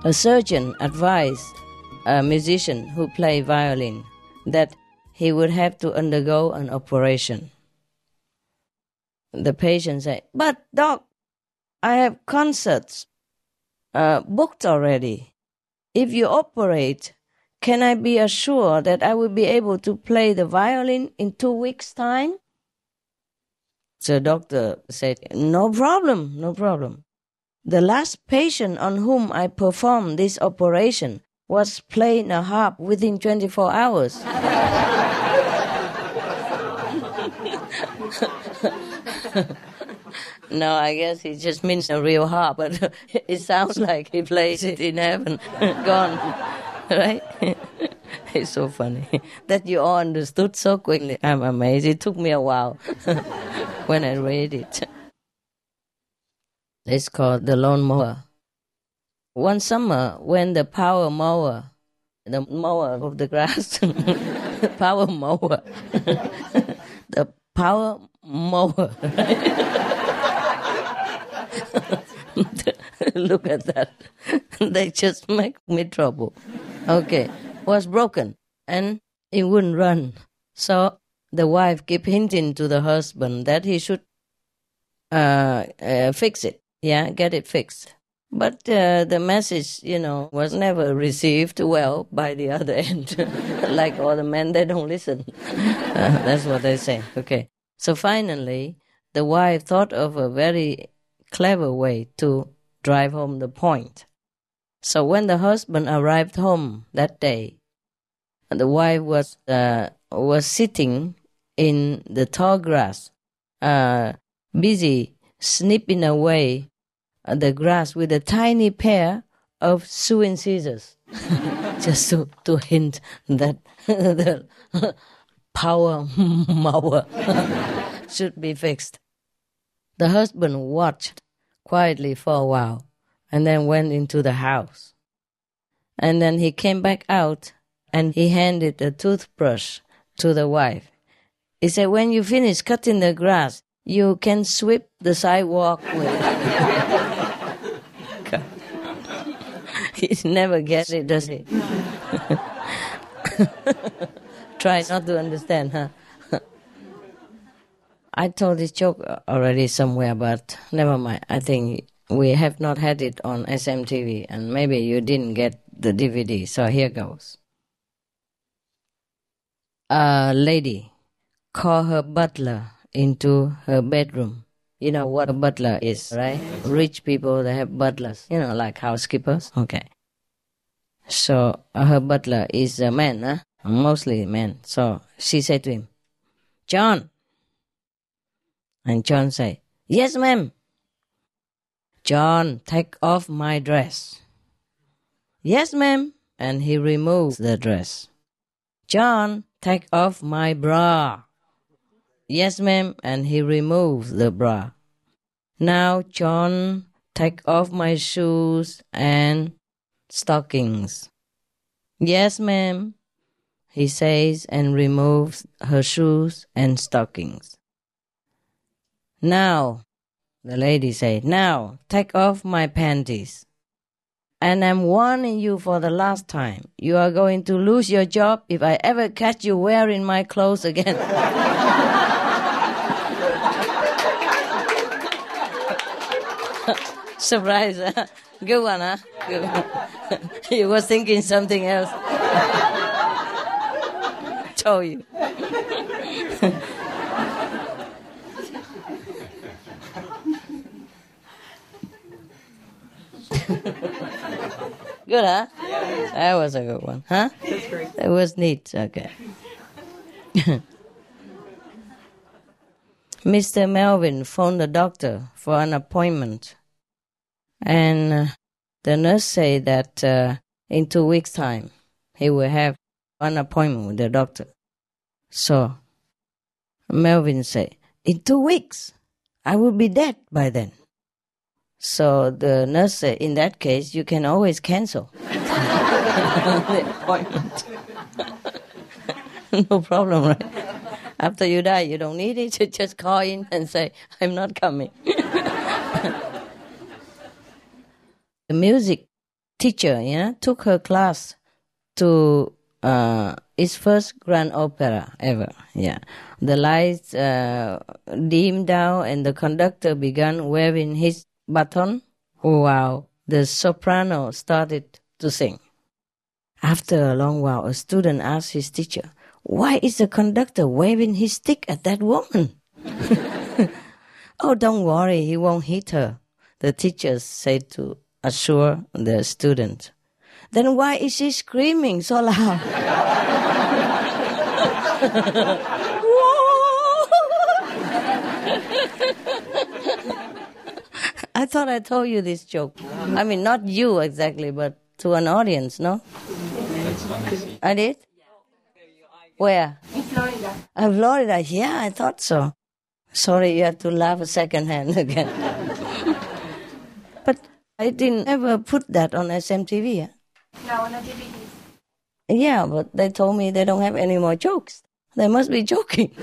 A surgeon advised a musician who played violin that he would have to undergo an operation. The patient said, "But doc, I have concerts booked already. If you operate, can I be assured that I will be able to play the violin in 2 weeks' time?" The doctor said, no problem. The last patient on whom I performed this operation was playing a harp within 24 hours. No, I guess he just means a real harp, but it sounds like he plays it in heaven. Gone, right? It's so funny that you all understood so quickly. I'm amazed. It took me a while when I read it. It's called The Lawn Mower. One summer, when the power mower, the mower of the grass, power mower, the power mower, look at that. They just make me trouble. Okay, was broken and it wouldn't run. So the wife kept hinting to the husband that he should fix it. Yeah, get it fixed. But the message, was never received well by the other end. Like all the men, they don't listen. That's what they say. Okay. So finally, the wife thought of a very clever way to drive home the point. So when the husband arrived home that day, the wife was sitting in the tall grass, busy snipping away the grass with a tiny pair of sewing scissors, just to hint that the power mower should be fixed. The husband watched quietly for a while and then went into the house. And then he came back out and he handed a toothbrush to the wife. He said, "When you finish cutting the grass, you can sweep the sidewalk with it." He never gets it, does he? Try not to understand, huh? I told this joke already somewhere, but never mind. I think we have not had it on SMTV, and maybe you didn't get the DVD, so here goes. A lady called her butler into her bedroom. You know what a butler is, right? Rich people, they have butlers, like housekeepers. Okay. So her butler is a man, huh? Mostly men. So she said to him, "John." And John said, "Yes, ma'am." "John, take off my dress." "Yes, ma'am." And he removes the dress. "John, take off my bra." "Yes, ma'am." And he removes the bra. "Now, John, take off my shoes and stockings." "Yes, ma'am," he says, and removes her shoes and stockings. "Now," the lady said, "now, take off my panties. And I'm warning you for the last time, you are going to lose your job if I ever catch you wearing my clothes again." Surprise, huh? Good one, huh? Good one. You were thinking something else. Told you. Good, huh? Yeah. That was a good one, huh? That's great. It was neat, okay. Mr. Melvin phoned the doctor for an appointment. And the nurse said that in 2 weeks' time, he will have an appointment with the doctor. So Melvin said, "In 2 weeks, I will be dead by then." So the nurse said, "In that case, you can always cancel the appointment." No problem, right? After you die, you don't need it. You just call in and say, "I'm not coming." The music teacher, took her class to its first grand opera ever. Yeah, the lights dimmed down and the conductor began waving his baton. Wow, the soprano started to sing. After a long while, a student asked his teacher, "Why is the conductor waving his stick at that woman?" "Oh, don't worry, he won't hit her," the teacher said to assure the student. "Then why is she screaming so loud?" I thought I told you this joke. I mean, not you exactly, but to an audience, no? I did? Where? In Florida. Florida, yeah, I thought so. Sorry, you have to laugh second hand again. But I didn't ever put that on SMTV. Yeah? No, on the DVDs. Yeah, but they told me they don't have any more jokes. They must be joking.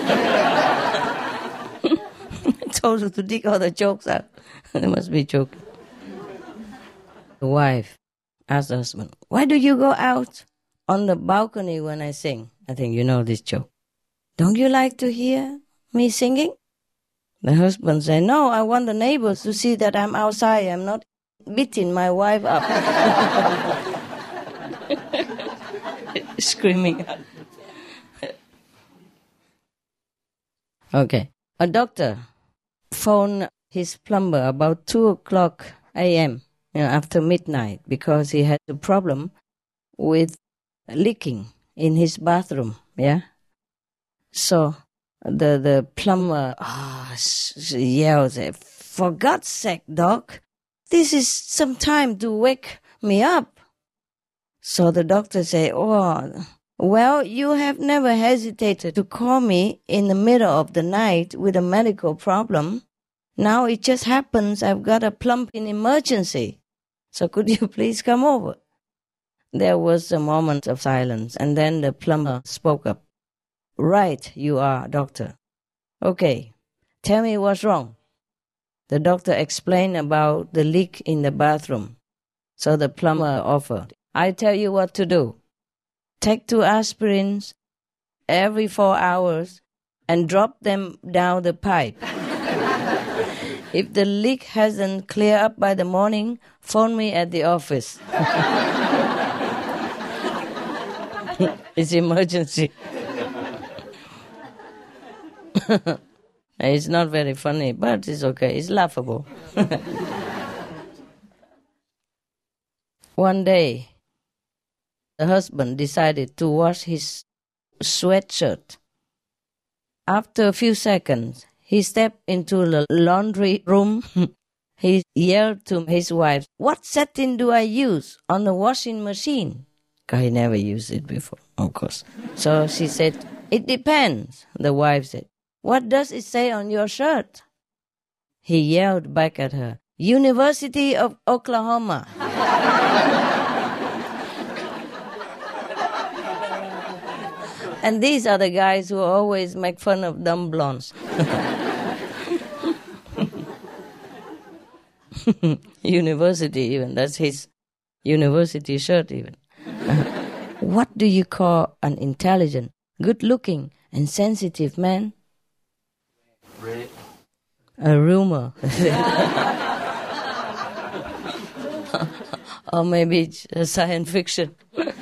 I told her to dig all the jokes out. They must be joking. The wife asked the husband, "Why do you go out on the balcony when I sing?" I think you know this joke. "Don't you like to hear me singing?" The husband said, "No, I want the neighbors to see that I'm outside. I'm not beating my wife up." Screaming. Okay. A doctor phoned his plumber about 2:00 a.m., after midnight, because he had a problem with leaking in his bathroom. Yeah. So the plumber yells, "For God's sake, doc, this is some time to wake me up." So the doctor said, "Oh, well, you have never hesitated to call me in the middle of the night with a medical problem. Now it just happens I've got a plumbing emergency. So could you please come over?" There was a moment of silence, and then the plumber spoke up. "Right, you are, doctor. Okay, tell me what's wrong." The doctor explained about the leak in the bathroom. So the plumber offered, "I tell you what to do. Take 2 aspirins every 4 hours and drop them down the pipe. If the leak hasn't cleared up by the morning, phone me at the office." It's emergency. It's not very funny, but it's okay. It's laughable. One day, the husband decided to wash his sweatshirt. After a few seconds, he stepped into the laundry room. He yelled to his wife, "What setting do I use on the washing machine?" Because he never used it before, of course. So she said, "It depends." The wife said, "What does it say on your shirt?" He yelled back at her, "University of Oklahoma." And these are the guys who always make fun of dumb blondes. University even, that's his university shirt even. What do you call an intelligent, good-looking, and sensitive man? Red. A rumor. Or maybe it's a science fiction.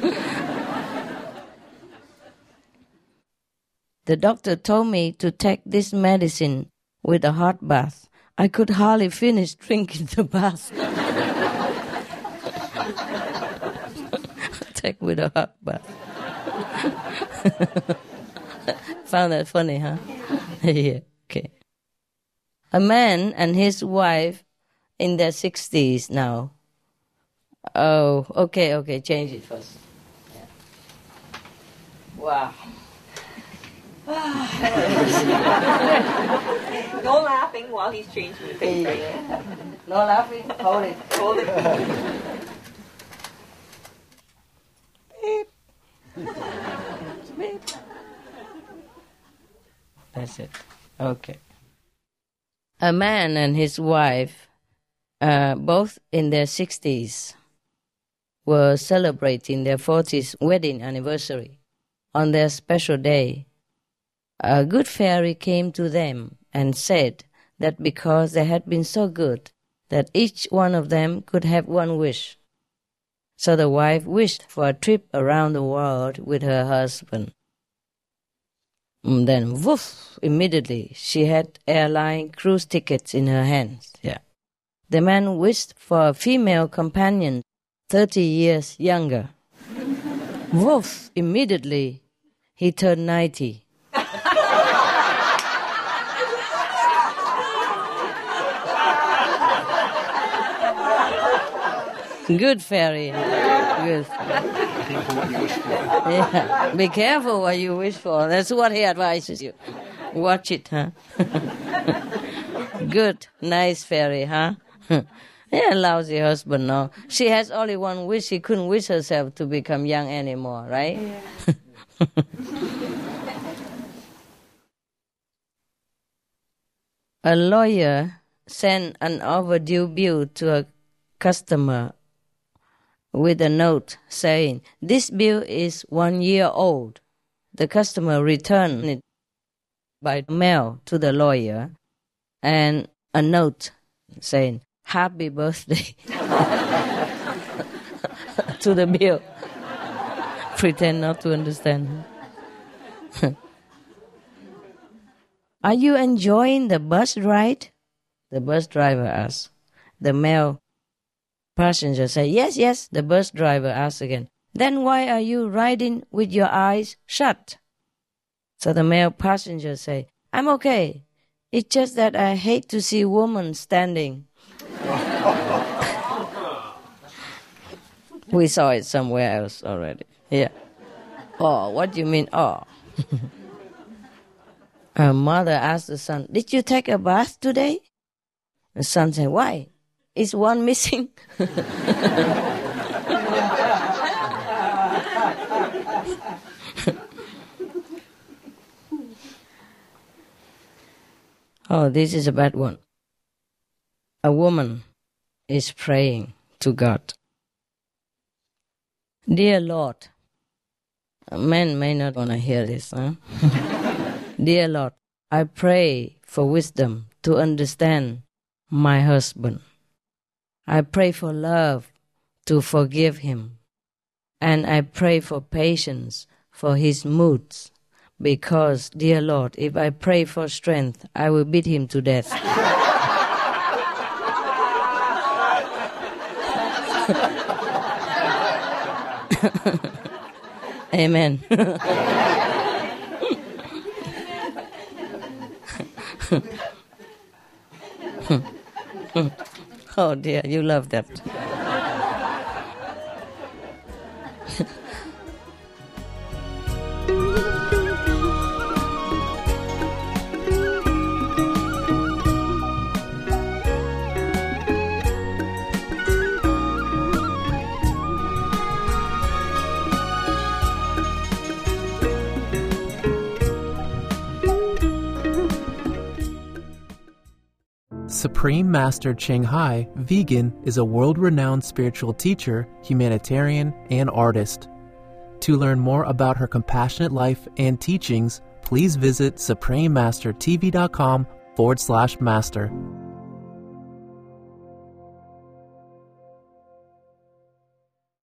The doctor told me to take this medicine with a hot bath. I could hardly finish drinking the bath. Take with a hot bath. Found that funny, huh? Yeah, okay. A man and his wife in their 60s now. Oh, okay, change it first. Yeah. Wow. No laughing while he's changing the paper. Yeah. No laughing? Hold it. Hold it. Beep. Beep. That's it. Okay. A man and his wife, both in their 60s. were celebrating their 40th wedding anniversary. On their special day, a good fairy came to them and said that because they had been so good, that each one of them could have one wish. So the wife wished for a trip around the world with her husband. Then, woof, immediately she had airline cruise tickets in her hands. Yeah. The man wished for a female companion 30 years younger. Woof, immediately he turned 90. Good fairy. Good. Yeah. Be careful what you wish for. That's what he advises you. Watch it, huh? Good, nice fairy, huh? Yeah, lousy husband, no. She has only one wish. She couldn't wish herself to become young anymore, right? Yeah. A lawyer sent an overdue bill to a customer with a note saying, "This bill is 1 year old." The customer returned it by mail to the lawyer and a note saying, "Happy birthday," to the bill. Pretend not to understand. "Are you enjoying the bus ride?" the bus driver asked. The male passenger said, Yes. The bus driver asked again, "Then why are you riding with your eyes shut?" So the male passenger said, "I'm okay. It's just that I hate to see women standing." We saw it somewhere else already. Yeah. Oh, what do you mean, oh? Her mother asked the son, "Did you take a bath today?" The son said, "Why? Is one missing?" Oh, this is a bad one. A woman is praying to God. "Dear Lord," men may not want to hear this, huh? "Dear Lord, I pray for wisdom to understand my husband. I pray for love to forgive him. And I pray for patience for his moods. Because, dear Lord, if I pray for strength, I will beat him to death." Amen. Oh dear, you love that. Supreme Master Ching Hai, vegan, is a world-renowned spiritual teacher, humanitarian, and artist. To learn more about her compassionate life and teachings, please visit suprememastertv.com/master.